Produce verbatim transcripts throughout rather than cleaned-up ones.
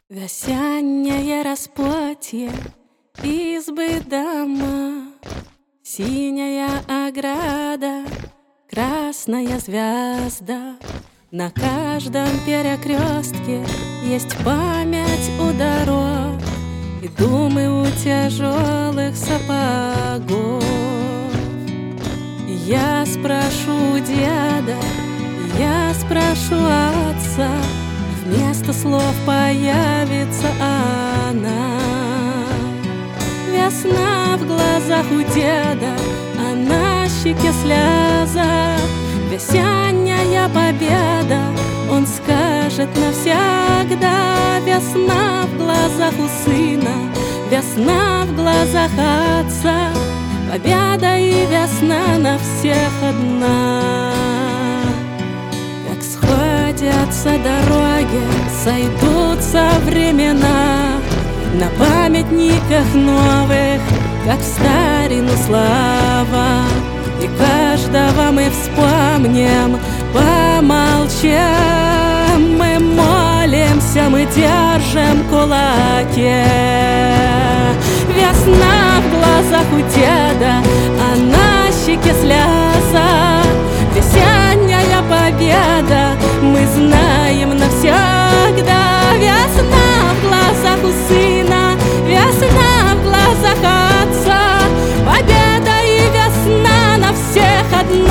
Весеннее расплатье избы дома, синяя ограда, красная звезда. На каждом перекрестке есть память у дорог и думы у тяжелых сапогов. И я спрошу у деда, и я спрошу отца, вместо слов появится она. Весна в глазах у деда, а на щеке слеза. Весенняя победа, он скажет навсегда. Весна в глазах у сына, весна в глазах отца. Победа и весна на всех одна. Как сходятся дороги, сойдутся времена, на памятниках новых, как в старину слава. И каждого мы вспомним, помолчим. Мы молимся, мы держим кулаки. Весна в глазах у деда, а на щеке слеза. Весенняя победа, мы знаем навсегда. Весна в глазах у сына, весна в глазах отца. Победа и весна на всех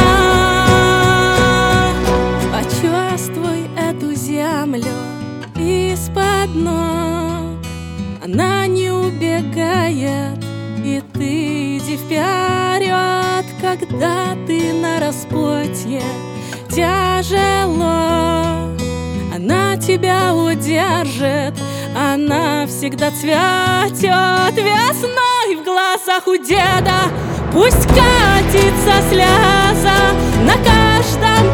одна. Почувствуй эту землю из-под ног, она не убегает, и ты иди вперед. Когда ты на распутье тяжело, она тебя удержит, она всегда цветет. Весной в глазах у деда пусть катится слеза, на каждом